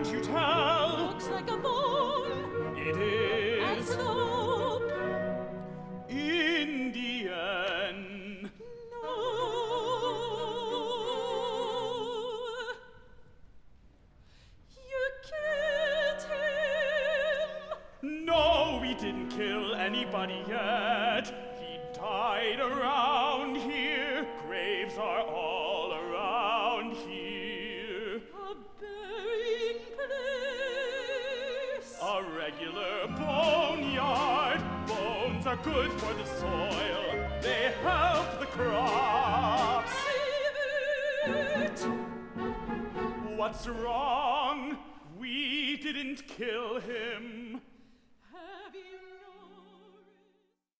Can't you tell? Looks like a bone. It is Antelope. Indian. No. You killed him. No, we didn't kill anybody yet. He died around here. Graves are all around here. A burying place. A regular boneyard. Bones are good for the soil. They help the crops. Save it. What's wrong? We didn't kill him.